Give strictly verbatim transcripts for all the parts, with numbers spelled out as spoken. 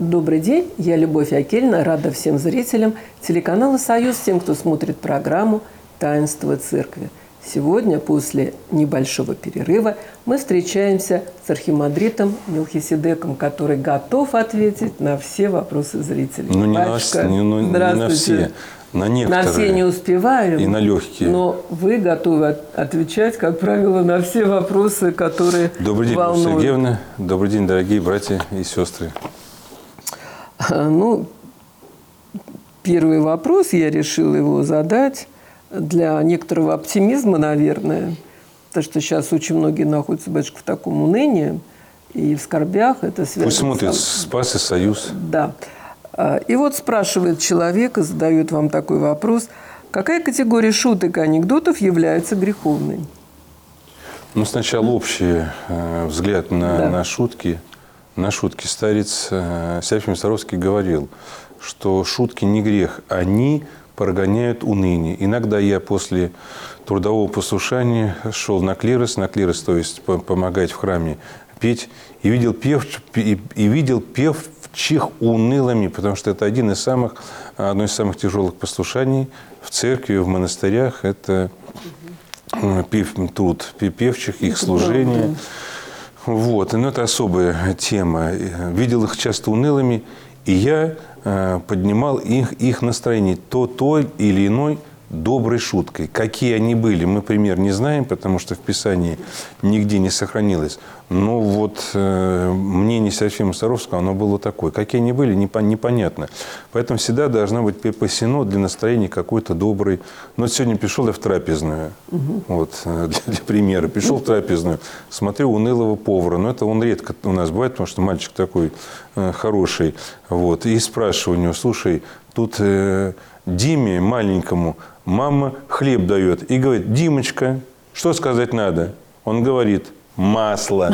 Добрый день, я Любовь Акельна, рада всем зрителям телеканала «Союз», тем, кто смотрит программу «Таинство Церкви». Сегодня, после небольшого перерыва, мы встречаемся с архимандритом Мелхиседеком, который готов ответить на все вопросы зрителей. Ну, не, Батюшка, на, не, ну, не на все, на некоторые. На все не успеваем. И на легкие. Но вы готовы от, отвечать, как правило, на все вопросы, которые Добрый день, волнуют. Любовь Сергеевна. Добрый день, дорогие братья и сестры. Ну, первый вопрос, я решила его задать для некоторого оптимизма, наверное, потому что сейчас очень многие находятся, батюшка, в таком унынии и в скорбях. Это связано. Пусть смотрят с... «Спас и Союз». Да. И вот спрашивает человек и задает вам такой вопрос. Какая категория шуток и анекдотов является греховной? Ну, сначала общий э, взгляд на, да. на шутки. На шутки старец э, Серафим Саровский говорил, что шутки не грех, они прогоняют уныние. Иногда я после трудового послушания шел на клирос, на клирос, то есть помогать в храме петь, и видел, пев, и, и видел певчих унылыми, потому что это один из самых, одно из самых тяжелых послушаний в церкви, в монастырях. Это пев, труд певчих, их служение. Вот, но это особая тема. Видел их часто унылыми, и я э, поднимал их, их настроение то той или иной доброй шуткой. Какие они были, мы пример не знаем, потому что в Писании нигде не сохранилось. Но вот э, мнение Серафима Саровского, оно было такое. Какие они были, непонятно. Поэтому всегда должно быть припасено для настроения какой-то добрый. Ну, вот сегодня пришел я в трапезную, угу. вот, для, для примера. Пришел в трапезную, смотрю унылого повара. Но это он редко у нас бывает, потому что мальчик такой э, хороший. Вот, и спрашиваю у него, слушай, тут э, Диме маленькому мама хлеб дает. И говорит, Димочка, что сказать надо? Он говорит, масло.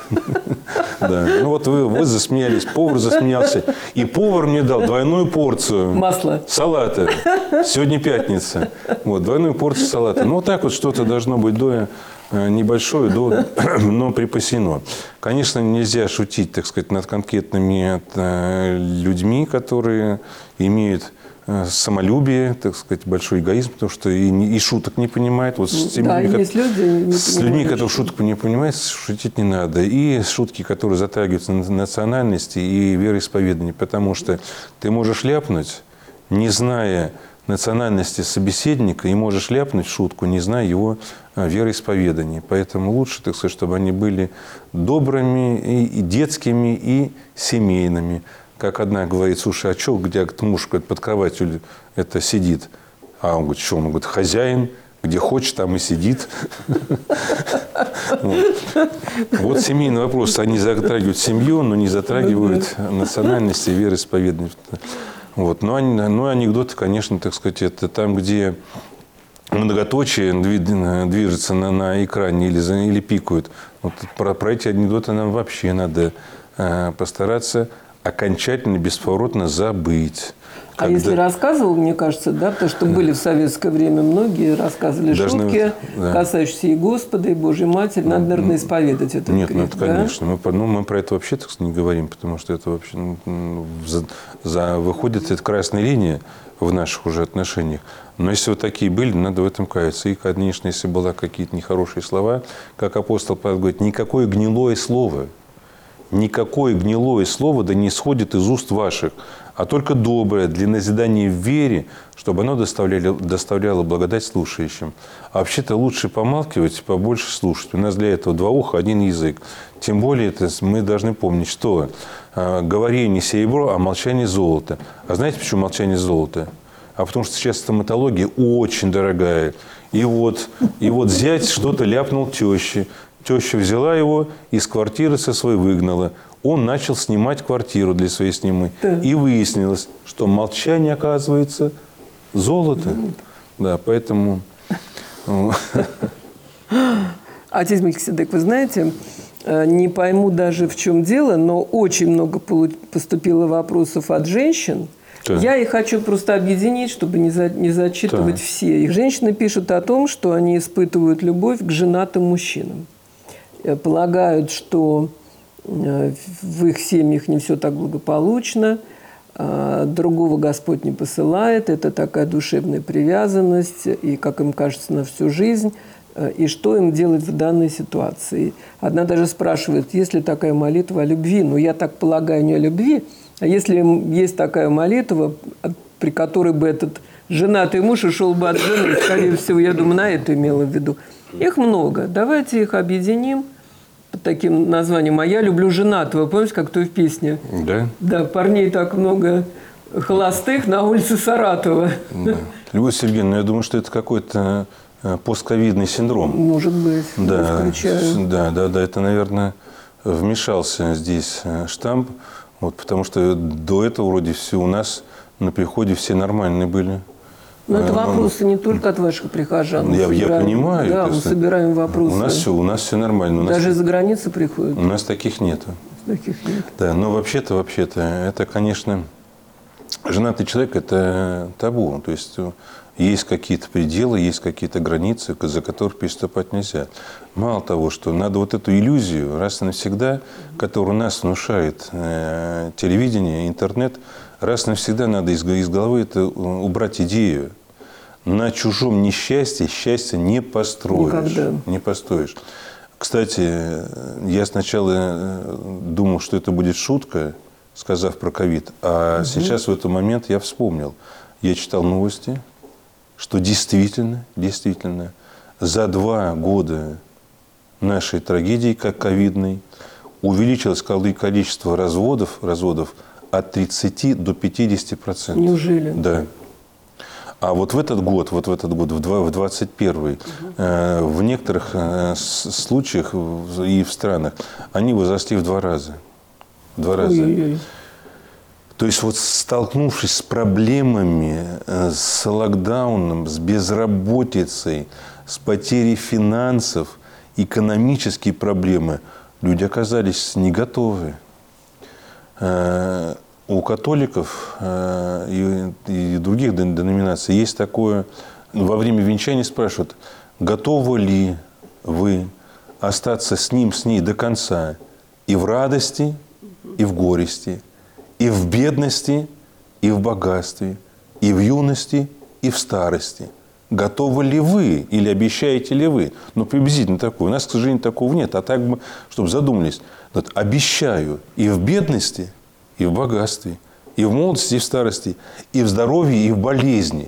Да. Ну вот вы, вы засмеялись, повар засмеялся. И повар мне дал двойную порцию масла. Салата. Сегодня пятница. Вот, двойную порцию салата. Ну вот так вот что-то должно быть до, небольшое, до, но припасено. Конечно, нельзя шутить, так сказать, над конкретными людьми, которые имеют самолюбие, так сказать, большой эгоизм, потому что и, и шуток не понимает. Вот с теми, да, людьми, есть люди, не с людьми, которые шуток не понимают, шутить не надо. И шутки, которые затрагиваются на национальности и вероисповедание. Потому что ты можешь ляпнуть, не зная национальности собеседника, и можешь ляпнуть шутку, не зная его вероисповедания. Поэтому лучше, так сказать, чтобы они были добрыми, и, и детскими, и семейными. Как одна говорит, слушай, а что, где муж под кроватью это сидит? А он говорит, что? Он говорит, хозяин, где хочет, там и сидит. Вот семейный вопрос. Они затрагивают семью, но не затрагивают национальности и вероисповедание. Но анекдоты, конечно, так сказать, это там, где многоточие движется на экране или пикают. Про эти анекдоты нам вообще надо постараться окончательно, бесповоротно забыть. А Когда... если рассказывал, мне кажется, да, потому что были в советское время многие, рассказывали Должны... шутки, да. касающиеся и Господа, и Божьей Матери, надо, наверное, исповедать этот Нет, грех, ну это, да? конечно. Мы, ну, мы про это вообще так не говорим, потому что это вообще ну, за, за, выходит эта красная линия в наших уже отношениях. Но если вот такие были, надо в этом каяться. И, конечно, если были какие-то нехорошие слова, как апостол Павел говорит, никакое гнилое слово, никакое гнилое слово да не исходит из уст ваших, а только доброе для назидания в вере, чтобы оно доставляло, доставляло благодать слушающим. А вообще-то лучше помалкивать, побольше слушать. У нас для этого два уха, один язык. Тем более это мы должны помнить, что э, говорение серебро, а молчание золото. А знаете, почему молчание золото? А потому что сейчас стоматология очень дорогая. И вот, и вот зять что-то ляпнул теще. Теща взяла его, из квартиры со своей выгнала. Он начал снимать квартиру для своей снимы. Да. И выяснилось, что молчание, оказывается, золото. Да, поэтому... Отец Мелхиседек, вы знаете, не пойму даже, в чем дело, но очень много поступило вопросов от женщин. Да. Я их хочу просто объединить, чтобы не, за, не зачитывать да. все. Их женщины пишут о том, что они испытывают любовь к женатым мужчинам. Полагают, что в их семьях не все так благополучно, другого Господь не посылает, это такая душевная привязанность, и, как им кажется, на всю жизнь. И что им делать в данной ситуации? Одна даже спрашивает, есть ли такая молитва о любви? Ну, я так полагаю, не о любви, а если есть такая молитва, при которой бы этот женатый муж ушел бы от жены, скорее всего, я думаю, на это имела в виду. Их много. Давайте их объединим под таким названием. А я люблю женатого. Помните, как в той песне? Да. Да, парней так много холостых на улице Саратова. Да. Любовь Сергеевна, я думаю, что это какой-то постковидный синдром. Может быть. Да, исключаю. да, да, да. Это, наверное, вмешался здесь штамп. Вот, потому что до этого вроде все у нас на приходе все нормальные были. Но это вопросы не только от ваших прихожан. Я, собираем, я понимаю. Да, мы собираем вопросы. У нас все, у нас все нормально. У Даже нас, из-за границы приходят. У нас таких нету. Таких нет. Да, но вообще-то, вообще-то, это, конечно, женатый человек – это табу. То есть есть какие-то пределы, есть какие-то границы, за которые переступать нельзя. Мало того, что надо вот эту иллюзию раз и навсегда, которую нас внушает э, телевидение, интернет, раз и навсегда надо из, из головы это убрать идею. На чужом несчастье счастье не построишь. Никогда. Не построишь. Кстати, я сначала думал, что это будет шутка, сказав про ковид, а угу. сейчас в этот момент я вспомнил. Я читал новости, что действительно, действительно, за два года нашей трагедии, как ковидной, увеличилось количество разводов, разводов от тридцати до пятидесяти процентов. Неужели? Да. А вот в этот год, вот в этот год, в двадцать первый, угу. э, в некоторых э, случаях и в странах они возросли в два раза. В два раза. Ой-ой-ой. То есть вот столкнувшись с проблемами, э, с локдауном, с безработицей, с потерей финансов, экономические проблемы, люди оказались не готовы. Э, У католиков и, и других деноминаций есть такое, во время венчания спрашивают, готовы ли вы остаться с ним, с ней до конца и в радости, и в горести, и в бедности, и в богатстве, и в юности, и в старости. Готовы ли вы или обещаете ли вы? Ну, приблизительно такое. У нас, к сожалению, такого нет. А так, чтобы задумались. Вот, обещаю и в бедности, и в богатстве, и в молодости, и в старости, и в здоровье, и в болезни.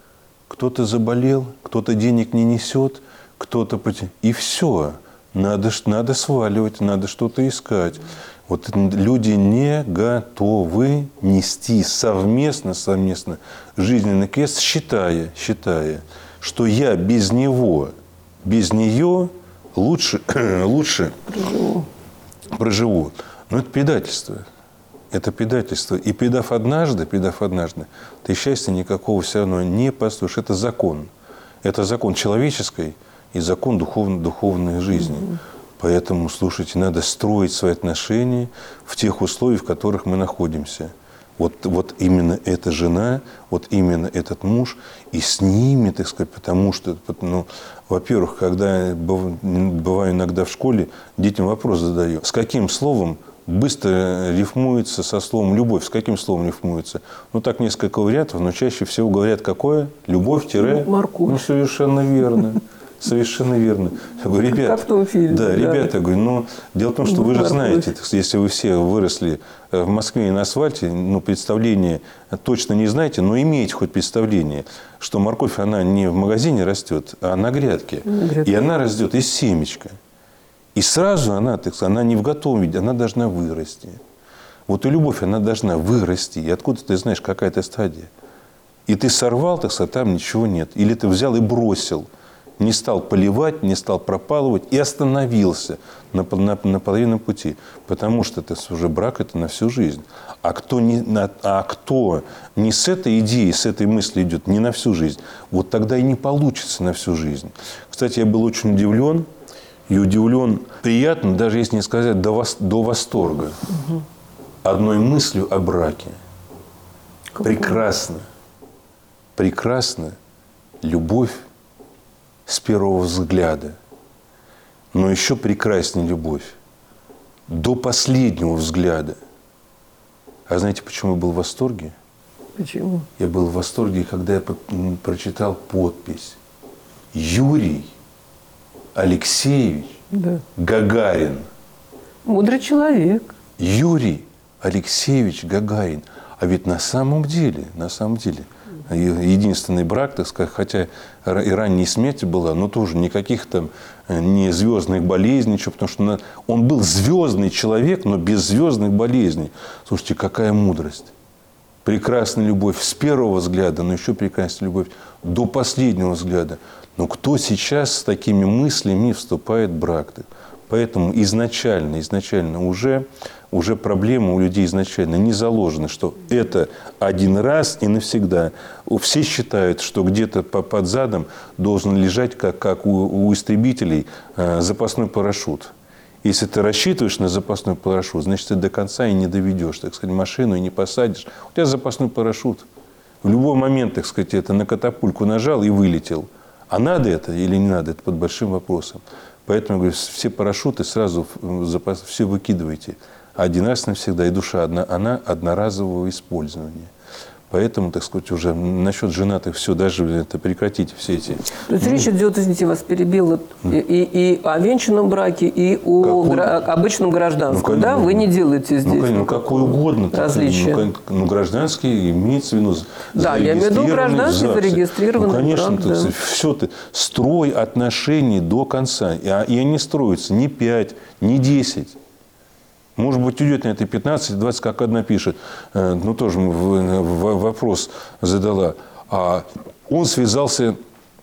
Кто-то заболел, кто-то денег не несет, кто-то... И все. Надо, надо сваливать, надо что-то искать. Вот люди не готовы нести совместно, совместно жизненный крест, считая, считая, что я без него, без нее лучше, лучше проживу. проживу. Но это предательство. Это предательство. И предав однажды, предав однажды, ты счастья никакого все равно не построишь. Это закон. Это закон человеческой и закон духовной, духовной жизни. Mm-hmm. Поэтому, слушайте, надо строить свои отношения в тех условиях, в которых мы находимся. Вот, вот именно эта жена, вот именно этот муж, и с ними, так сказать, потому что, ну, во-первых, когда я бываю иногда в школе, детям вопрос задаю, с каким словом быстро рифмуется со словом «любовь». С каким словом рифмуется? Ну, так несколько вариантов, но чаще всего говорят, какое? Любовь-тире? Морковь. Ну, совершенно верно. Совершенно верно. Я говорю, ребята, как в том фильме, да, да. ребята, я говорю, но дело в том, что Ну, вы же морковь. знаете, если вы все выросли в Москве и на асфальте, ну, представление точно не знаете, но имеете хоть представление, что морковь, она не в магазине растет, а на грядке. На грядке. И она растет из семечка. И сразу она, так сказать, она не в готовом виде, она должна вырасти. Вот и любовь, она должна вырасти. И откуда ты знаешь, какая это стадия? И ты сорвал, так сказать, там ничего нет. Или ты взял и бросил. Не стал поливать, не стал пропалывать и остановился на, на, на половину пути. Потому что это уже брак – это на всю жизнь. А кто, не, а кто не с этой идеей, с этой мыслью идет, не на всю жизнь, вот тогда и не получится на всю жизнь. Кстати, я был очень удивлен. И удивлен приятно, даже если не сказать до, вос, до восторга, угу. одной мыслью о браке. Какой? Прекрасно. Прекрасно. Любовь с первого взгляда. Но еще прекраснее любовь, до последнего взгляда. А знаете, почему я был в восторге? Почему? Я был в восторге, когда я прочитал подпись. Юрий Алексеевич Да. Гагарин. Мудрый человек. Юрий Алексеевич Гагарин. А ведь на самом деле, на самом деле, единственный брак, так сказать, хотя и ранняя смерть была, но тоже никаких там не звездных болезней, ничего, потому что он был звездный человек, но без звездных болезней. Слушайте, какая мудрость. Прекрасная любовь с первого взгляда, но еще прекрасная любовь до последнего взгляда. Но кто сейчас с такими мыслями вступает в брак? Поэтому изначально, изначально уже, уже проблема у людей изначально не заложена, что это один раз и навсегда. Все считают, что где-то под задом должен лежать, как, как у, у истребителей, запасной парашют. Если ты рассчитываешь на запасной парашют, значит, ты до конца и не доведешь, так сказать, машину и не посадишь. У тебя запасной парашют. В любой момент, так сказать, это на катапульку нажал и вылетел. А надо это или не надо, это под большим вопросом. Поэтому, я говорю, все парашюты сразу запас, все выкидывайте. Один раз навсегда. И душа, одна, она одноразового использования. Поэтому, так сказать, уже насчет женатых все, даже это прекратите все эти... То есть речь идет, извините, вас перебила, и, и, и о венчанном браке, и о Какой? гра... обычном гражданском, ну, да? Вы не делаете здесь ну, ну, какой угодно. различия. Ну, ну, гражданский имеется в виду... Да, я имею в виду гражданский, зарегистрированный ну, конечно, брак, да. Все ты, строй отношений до конца. И, и они строятся не пять, не десять. Может быть, уйдет на это пятнадцать-двадцать, как одна пишет, ну, тоже вопрос задала. А он связался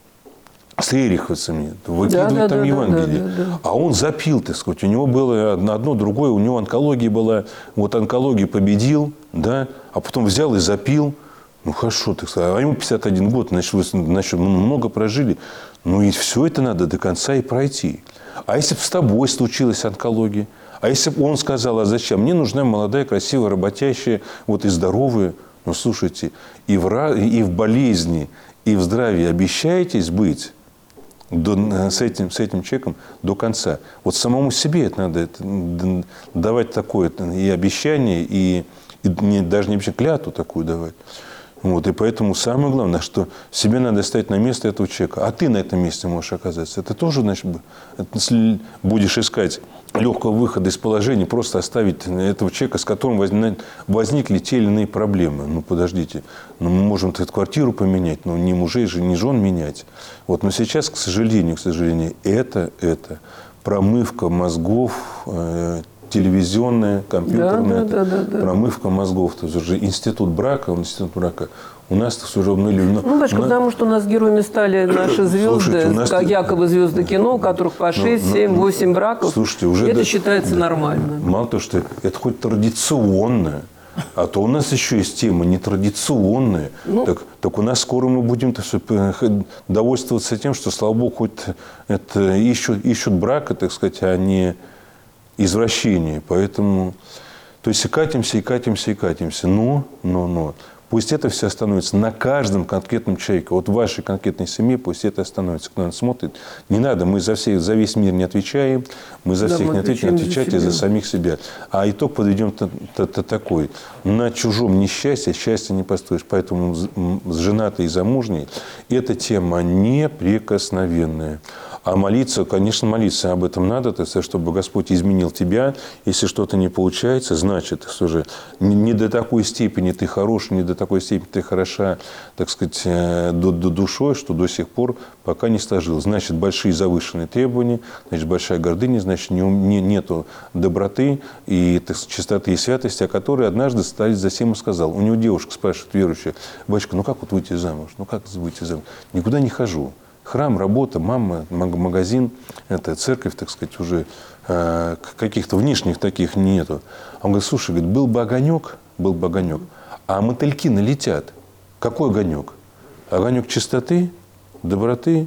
с рериховцами, выкидывает да, да, там да, Евангелие. Да, да, да. А он запил, так сказать. У него было одно, одно, другое, у него онкология была. Вот онкологию победил, да, а потом взял и запил. Ну, хорошо, так сказать. А ему пятьдесят один год, значит, вы значит, много прожили. Ну, и все это надо до конца и пройти. А если бы с тобой случилась онкология? А если бы он сказал, а зачем? Мне нужна молодая, красивая, работящая, вот и здоровая. Ну, слушайте, и в, и в болезни, и в здравии обещаетесь быть до, с, этим, с этим человеком до конца. Вот самому себе это надо это, давать такое и обещание, и, и не, даже не обещание, клятву такую давать. Вот, и поэтому самое главное, что себе надо ставить на место этого человека. А ты на этом месте можешь оказаться. Это тоже, значит, если будешь искать легкого выхода из положения, просто оставить этого человека, с которым возникли те или иные проблемы. Ну, подождите, ну, мы можем эту квартиру поменять, но не мужей же, не жен менять. Вот, но сейчас, к сожалению, к сожалению, это, это промывка мозгов, э, телевизионная, компьютерная, да, да, да, да, промывка мозгов. То есть уже институт брака, институт брака. У нас уже обнулили. Ну, Башка, на... потому что у нас героями стали наши звезды, слушайте, нас... как якобы звезды кино, у которых по шесть, семь, восемь браков. Слушайте, уже это да, считается да, нормально. Мало того, что это хоть традиционное, а то у нас еще есть тема нетрадиционная. Ну, так, так у нас скоро мы будем довольствоваться тем, что, слава богу, хоть это ищут, ищут брака, так сказать, а не извращение. Поэтому, то есть и катимся, и катимся, и катимся. Но, но, но. Пусть это все остановится на каждом конкретном человеке. Вот в вашей конкретной семье пусть это остановится. Кто нас смотрит, не надо. Мы за, все, за весь мир не отвечаем. Мы за да, всех не отвечаем. Отвечайте за, за самих себя. А итог подведем такой. На чужом несчастье счастье не построишь. Поэтому женатый и замужний – это тема неприкосновенная. А молиться, конечно, молиться об этом надо, чтобы Господь изменил тебя. Если что-то не получается, значит, уже не до такой степени ты хорош, не до такой степени ты хороша, так сказать, до, до душой, что до сих пор пока не сложилось. Значит, большие завышенные требования, значит, большая гордыня, значит, не, не, нету доброты и так, чистоты и святости, о которой однажды Старец Зосима сказал. У него девушка спрашивает, верующая: батюшка, ну как вот выйти замуж? Ну как выйти замуж? Никуда не хожу. Храм, работа, мама, магазин, это церковь, так сказать, уже э, каких-то внешних таких нету. А он говорит: слушай, говорит, был бы огонек, был бы огонек, а мотыльки налетят. Какой огонек? Огонек чистоты, доброты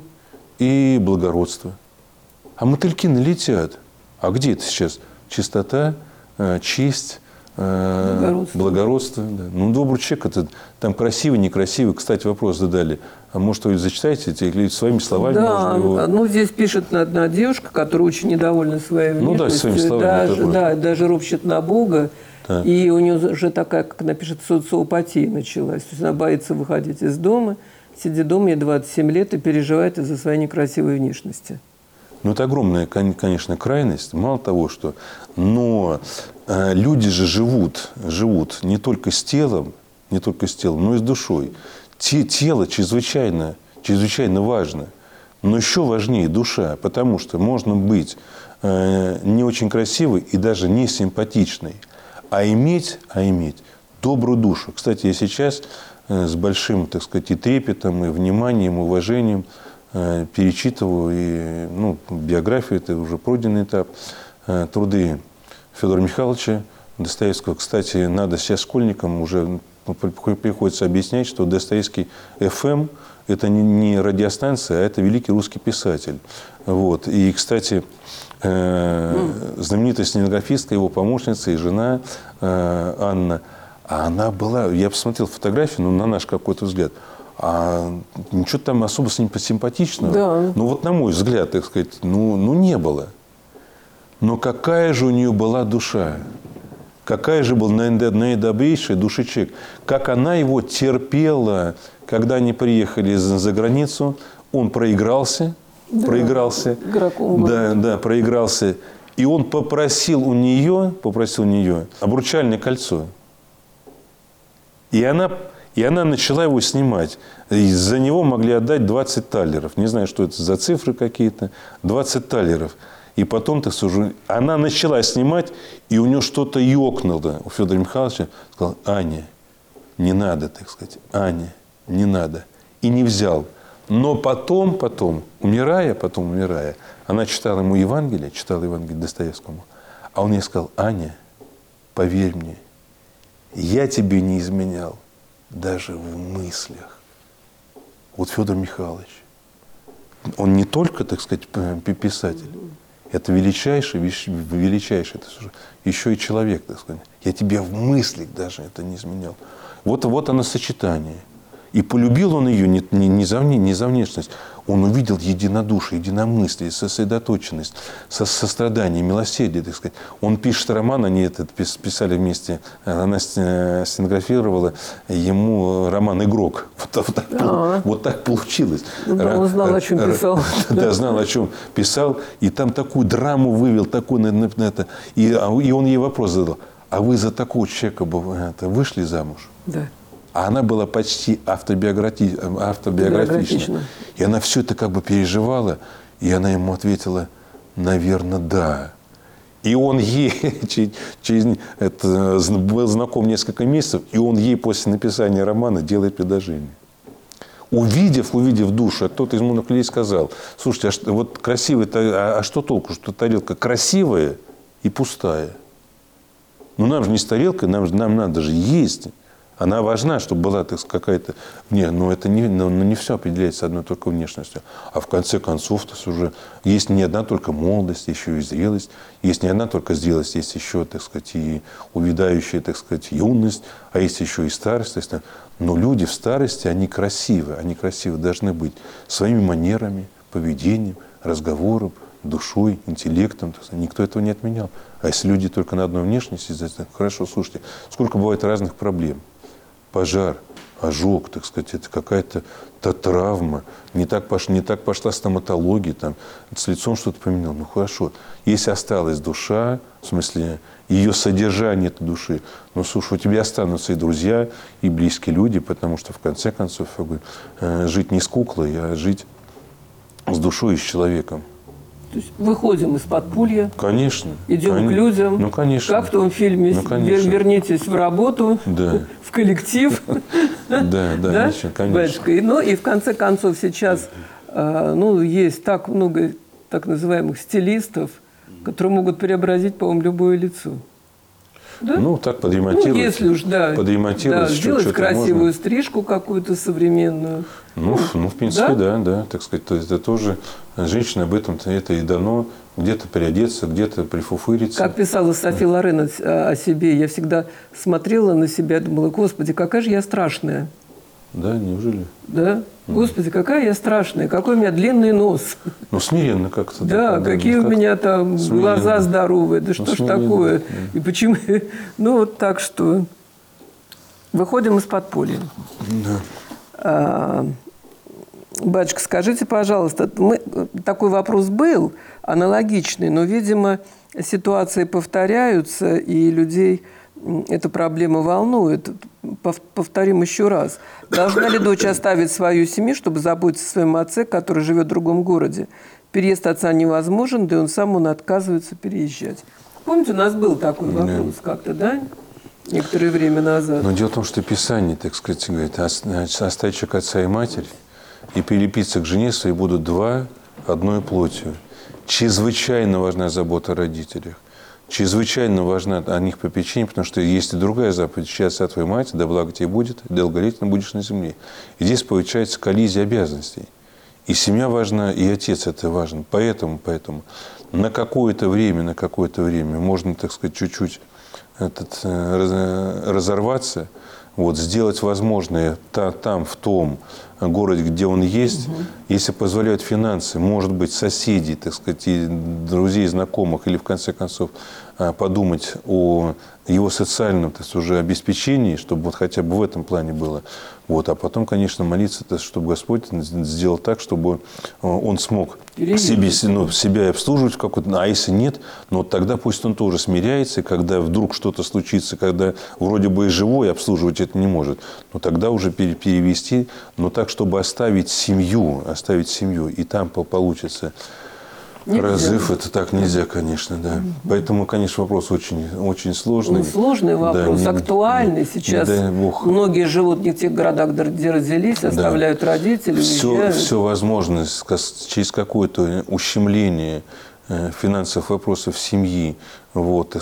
и благородства. А мотыльки налетят. А где это сейчас? Чистота, э, честь, э, Благородство. благородство. Да. Ну, добрый человек, это там красивый, некрасивый. Кстати, вопрос задали. А может, вы зачитаете эти или своими словами? Да, его... ну здесь пишет одна девушка, которая очень недовольна своей внешностью. Ну да, своими словами. Даже, да, даже ропщет на Бога. Да. И у нее уже такая, как она пишет, социопатия началась. То есть она боится выходить из дома, сидит дома, ей двадцать семь лет, и переживает из-за своей некрасивой внешности. Ну, это огромная, конечно, крайность. Мало того, что... Но э, люди же живут, живут не только с телом, не только с телом, но и с душой. Те, тело чрезвычайно, чрезвычайно важно. Но еще важнее душа, потому что можно быть э, не очень красивой и даже не симпатичной, а иметь, а иметь добрую душу. Кстати, я сейчас э, с большим, так сказать, и трепетом, и вниманием, и уважением э, перечитываю и, ну, биографию, это уже пройденный этап, э, труды Федора Михайловича Достоевского. Кстати, надо сейчас школьникам уже приходится объяснять, что Достоевский эф эм – это не радиостанция, а это великий русский писатель. Вот. И, кстати, знаменитая стенографистка, его помощница и жена Анна, а она была, я посмотрел фотографию, ну, на наш какой-то взгляд, а ничего там особо симпатичного, да. ну, вот на мой взгляд, так сказать, ну, ну, не было. Но какая же у нее была душа, какая же была наидобрейшая душа человек, как она его терпела, когда они приехали за границу, он проигрался, да, проигрался, игроком, да, да, проигрался, и он попросил у нее, попросил у нее обручальное кольцо, и она, и она начала его снимать. И за него могли отдать двадцать талеров, не знаю, что это за цифры какие-то, двадцать талеров. И потом, так сказать, она начала снимать, и у нее что-то ёкнуло у Федора Михайловича. Сказал: Аня, не надо, так сказать, Аня, не надо. И не взял. Но потом, потом, умирая, потом умирая, она читала ему Евангелие, читала Евангелие Достоевскому, а он ей сказал: Аня, поверь мне, я тебе не изменял даже в мыслях. Вот Федор Михайлович, он не только, так сказать, писатель, это величайший, величайший, это еще и человек, так сказать. Я тебе в мыслях даже это не изменял. Вот, вот оно сочетание. И полюбил он ее не, не, не, за, не за внешность. Он увидел единодушие, единомыслие, сосредоточенность, со, сострадание, милосердие, так сказать. Он пишет роман, они этот писали вместе, она стенографировала ему роман «Игрок». Вот, вот, так, вот так получилось. Да, он знал, о чем писал. Да, знал, о чем писал. И там такую драму вывел, такой на, на, на это. И, и он ей вопрос задал: а вы за такого человека это, вышли замуж? Да. А она была почти автобиографи... автобиографична. И она все это как бы переживала. И она ему ответила: наверное, да. И он ей, через, это, был знаком несколько месяцев, и он ей после написания романа делает предложение. Увидев, увидев душу, а кто-то из умных людей сказал: слушайте, а что, вот красивая, а, а что толку, что тарелка красивая и пустая? Ну, нам же не с тарелкой, нам, нам надо же есть. Она важна, чтобы была, так сказать, какая-то... Не, но это не, но, но не все определяется одной только внешностью. А в конце концов, то есть уже есть не одна только молодость, еще и зрелость. Есть не одна только зрелость, есть еще, так сказать, и увядающая, так сказать, юность, а есть еще и старость. Есть, но люди в старости, они красивы. Они красивы должны быть своими манерами, поведением, разговором, душой, интеллектом. Никто этого не отменял. А если люди только на одной внешности, хорошо, слушайте, сколько бывает разных проблем. Пожар, ожог, так сказать, это какая-то травма. Не так, пош, не так пошла стоматология, там, с лицом что-то поменял. Ну хорошо, если осталась душа, в смысле ее содержание этой души, ну слушай, у тебя останутся и друзья, и близкие люди, потому что в конце концов как бы, э, жить не с куклой, а жить с душой и с человеком. То есть выходим из подполья, конечно, идем конечно. к людям, ну, конечно. как в том фильме, ну, вернитесь в работу, да. в коллектив. Да, да, конечно. Ну и в конце концов сейчас ну, есть так много так называемых стилистов, которые могут преобразить, по-моему, любое лицо. Да? Ну, так подремонтировать. Ну, если уж, да. Подремонтировать, да, сделать что-то красивую можно. стрижку какую-то современную. Ну, ну, в принципе, да? да, да, так сказать. То есть это тоже женщина об этом это и дано. Где-то приодеться, где-то прифуфыриться. Как писала Софи Лорен о себе, я всегда смотрела на себя и думала, господи, какая же я страшная. Да, неужели? Да. Господи, какая я страшная, какой у меня длинный нос. Ну, смиренно как-то. Да, да, какие ну, у меня там смиренно. Глаза здоровые, да что ну, ж такое. Да. И почему? Ну, вот так что. Выходим из подполья. Да. А, батюшка, скажите, пожалуйста, мы, такой вопрос был, аналогичный, но, видимо, ситуации повторяются, и людей эта проблема волнует. Повторим еще раз. Должна ли дочь оставить свою семью, чтобы заботиться о своем отце, который живет в другом городе? Переезд отца невозможен, да и он сам он отказывается переезжать. Помните, у нас был такой вопрос как-то, да? Некоторое время назад. Но дело в том, что Писание, так сказать, говорит, оставить человек отца и матерь и прилепиться к жене своей будут два одной плотью. Чрезвычайно важна забота о родителях. Чрезвычайно важна о них попечение, потому что есть и другая заповедь. «Чти отца твою мать, да благо тебе будет, и долголетно будешь на земле». И здесь получается коллизия обязанностей. И семья важна, и отец это важен. Поэтому, поэтому на какое-то время, на какое-то время можно, так сказать, чуть-чуть этот, разорваться, вот, сделать возможное там, в том городе, где он есть, угу. Если позволяют финансы, может быть, соседей, так сказать, и друзей, знакомых, или в конце концов подумать о его социальном, так сказать, уже обеспечении, чтобы вот хотя бы в этом плане было. Вот. А потом, конечно, молиться, чтобы Господь сделал так, чтобы он смог себе, ну, себя обслуживать в какой-то, а если нет, ну, вот тогда пусть он тоже смиряется, и когда вдруг что-то случится, когда вроде бы и живой, обслуживать это не может, но тогда уже перевести, но так, чтобы оставить семью, оставить семью, и там получится нельзя. Разрыв, это так нельзя, конечно, да. Угу. Поэтому, конечно, вопрос очень, очень сложный. Ну, сложный вопрос, да, актуальный. Не, сейчас не многие живут не в тех городах, где родились, да. Оставляют родителей, все, уезжают. Все возможно через какое-то ущемление финансовых вопросов семьи, вот,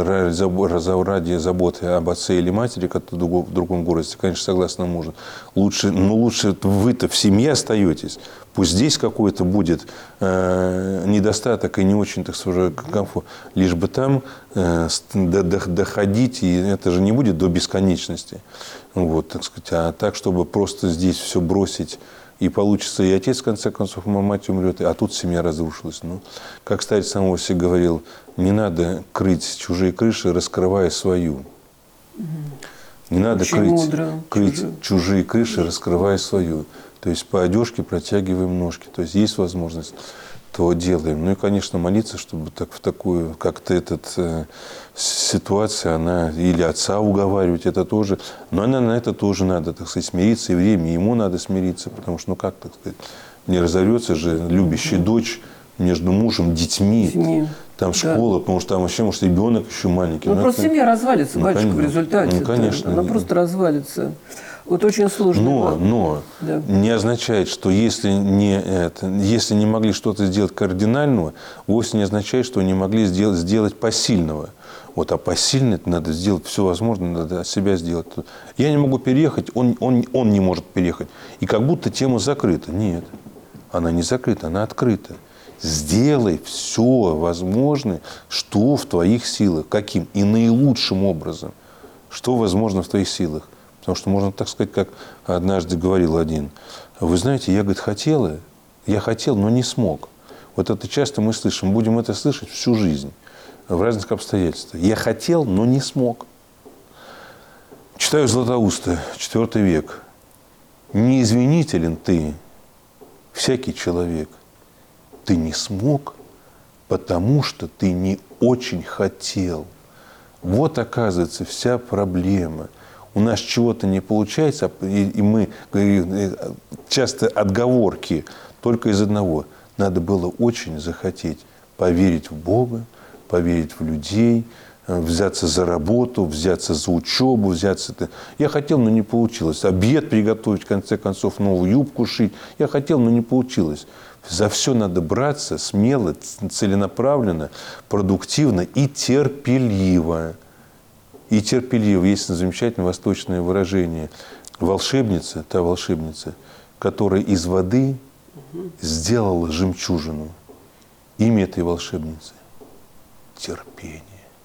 ради заботы об отце или матери, которые в другом городе, конечно, согласно можно. Лучше, но лучше вы-то в семье остаетесь. Пусть здесь какой-то будет э, недостаток и не очень, так сказать, комфорт. Лишь бы там э, доходить, и это же не будет до бесконечности. Вот, так сказать, а так, чтобы просто здесь все бросить. И получится, и отец, в конце концов, мать умрет, а тут семья разрушилась. Ну, как старец Самоси говорил, не надо крыть чужие крыши, раскрывая свою. Не надо очень крыть, мудро. крыть чужие. чужие крыши, раскрывая свою. То есть по одежке протягиваем ножки. То есть есть возможность, то делаем. Ну и, конечно, молиться, чтобы так, в такую, как-то этот э, ситуация, она или отца уговаривать, это тоже. Но она, на это тоже надо, так сказать, смириться. И время ему надо смириться. Потому что, ну как, так сказать, не разорвется же любящая mm-hmm. дочь между мужем, детьми. детьми. Там школа, да. Потому что там вообще, может, ребенок еще маленький. Ну, просто семья развалится, ну, батюшка, в результате. Ну, конечно. Она просто развалится. Вот очень сложно. Но, но да. не означает, что если не, это, если не могли что-то сделать кардинального, вовсе не означает, что не могли сделать, сделать посильного. Вот, а посильно это надо сделать все возможное, надо от себя сделать. Я не могу переехать, он, он, он не может переехать. И как будто тема закрыта. Нет, она не закрыта, она открыта. Сделай все возможное, что в твоих силах, каким и наилучшим образом, что возможно в твоих силах. Потому что можно так сказать, как однажды говорил один. Вы знаете, я, говорит, хотела, я хотел, но не смог. Вот это часто мы слышим, будем это слышать всю жизнь, в разных обстоятельствах. Я хотел, но не смог. Читаю Златоуста, четвёртый век. Не извинителен ты, всякий человек. Ты не смог, потому что ты не очень хотел. Вот, оказывается, вся проблема. У нас чего-то не получается, и мы часто отговорки только из одного. Надо было очень захотеть поверить в Бога, поверить в людей, взяться за работу, взяться за учебу, взяться... Я хотел, но не получилось. Обед приготовить, в конце концов, новую юбку шить. Я хотел, но не получилось. За все надо браться смело, целенаправленно, продуктивно и терпеливо. и терпеливо. Есть замечательное восточное выражение. Волшебница, та волшебница, которая из воды сделала жемчужину. Имя этой волшебницы – терпение.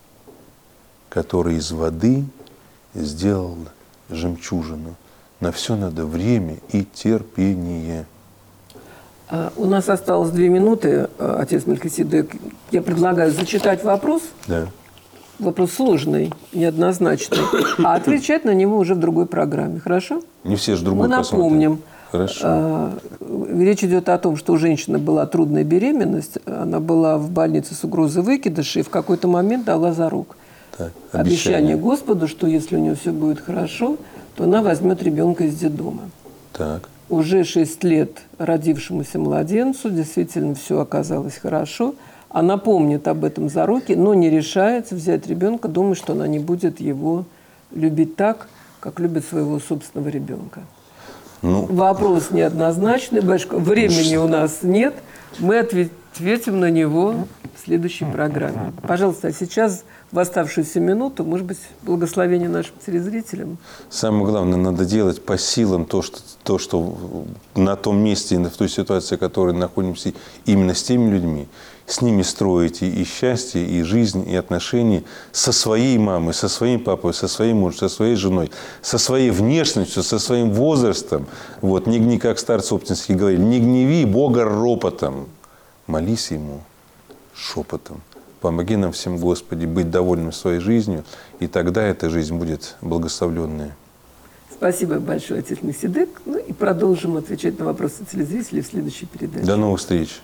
Которая из воды сделала жемчужину. На все надо время и терпение. А, у нас осталось две минуты, отец Мельхиседек. Я предлагаю зачитать вопрос. Да. Вопрос сложный, неоднозначный. А отвечать на него уже в другой программе. Хорошо? Не все же другой Мы напомним. Хорошо. А, речь идет о том, что у женщины была трудная беременность. Она была в больнице с угрозой выкидыша и в какой-то момент дала зарок. Так, обещание. обещание Господу, что если у нее все будет хорошо, то она возьмет ребенка из детдома. Так. Уже шесть лет родившемуся младенцу действительно все оказалось хорошо. Она помнит об этом зароке, но не решается взять ребенка, думая, что она не будет его любить так, как любит своего собственного ребенка. Ну, Вопрос неоднозначный, Башко. Времени у нас нет. Мы ответим на него в следующей программе. Пожалуйста, а сейчас в оставшуюся минуту, может быть, благословение нашим телезрителям. Самое главное, надо делать по силам то, что, то, что на том месте, в той ситуации, в которой находимся, именно с теми людьми, с ними строить и, и счастье, и жизнь, и отношения со своей мамой, со своим папой, со своим мужем, со своей женой, со своей внешностью, со своим возрастом. Вот, не, не как старцы оптинские говорили, не гневи Бога ропотом, молись Ему шепотом. Помоги нам всем, Господи, быть довольным своей жизнью, и тогда эта жизнь будет благословленная. Спасибо большое, отец Мельхиседек. Ну и продолжим отвечать на вопросы телезрителей в следующей передаче. До новых встреч.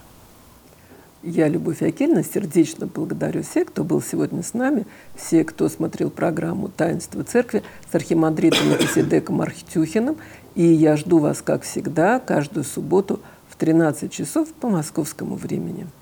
Я, Любовь Акельна, сердечно благодарю всех, кто был сегодня с нами, все, кто смотрел программу «Таинство Церкви» с архимандритом Мельхиседеком Архитюхиным. И я жду вас, как всегда, каждую субботу в тринадцать часов по московскому времени.